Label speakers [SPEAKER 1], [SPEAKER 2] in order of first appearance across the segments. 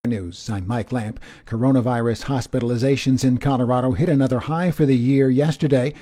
[SPEAKER 1] News. I'm Mike Lamp. Coronavirus hospitalizations in Colorado hit another high for the year yesterday,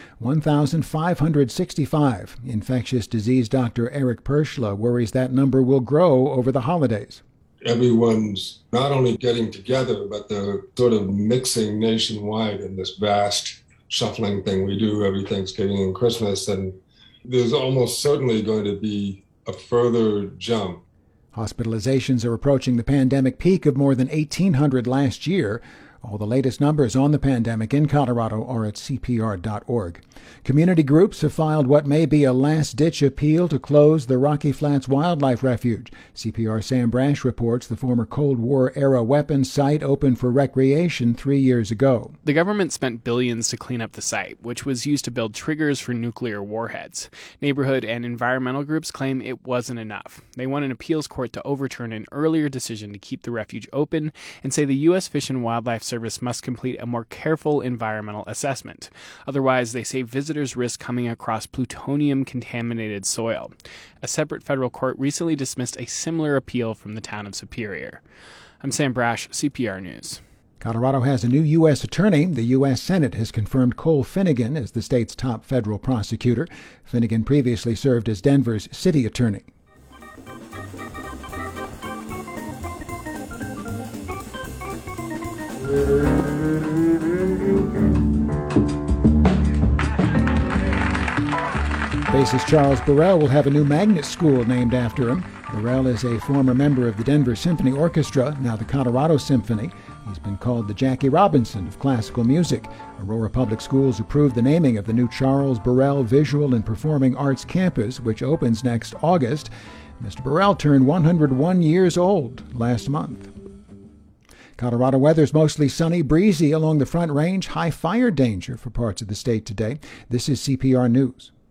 [SPEAKER 1] 1,565. Infectious disease doctor Eric Perschla worries that number will grow over the holidays.
[SPEAKER 2] Everyone's not only getting together, but they're sort of mixing nationwide in this vast shuffling thing we do every Thanksgiving and Christmas. And there's almost certainly going to be a further jump.
[SPEAKER 1] Hospitalizations are approaching the pandemic peak of more than 1,800 last year. All the latest numbers on the pandemic in Colorado are at CPR.org. Community groups have filed what may be a last-ditch appeal to close the Rocky Flats Wildlife Refuge. CPR Sam Brash reports the former Cold War-era weapons site opened for recreation 3 years ago.
[SPEAKER 3] The government spent billions to clean up the site, which was used to build triggers for nuclear warheads. Neighborhood and environmental groups claim it wasn't enough. They want an appeals court to overturn an earlier decision to keep the refuge open and say the U.S. Fish and Wildlife Service must complete a more careful environmental assessment. Otherwise, they say visitors risk coming across plutonium-contaminated soil. A separate federal court recently dismissed a similar appeal from the town of Superior. I'm Sam Brash, CPR News.
[SPEAKER 1] Colorado has a new U.S. attorney. The U.S. Senate has confirmed Cole Finnegan as the state's top federal prosecutor. Finnegan previously served as Denver's city attorney. Bassist Charles Burrell will have a new magnet school named after him. Burrell is a former member of the Denver Symphony Orchestra, now the Colorado Symphony. He's been called the Jackie Robinson of classical music. Aurora Public Schools approved the naming of the new Charles Burrell Visual and Performing Arts Campus, which opens next August. Mr. Burrell turned 101 years old last month. Colorado weather's mostly sunny, breezy along the Front Range. High fire danger for parts of the state today. This is CPR News.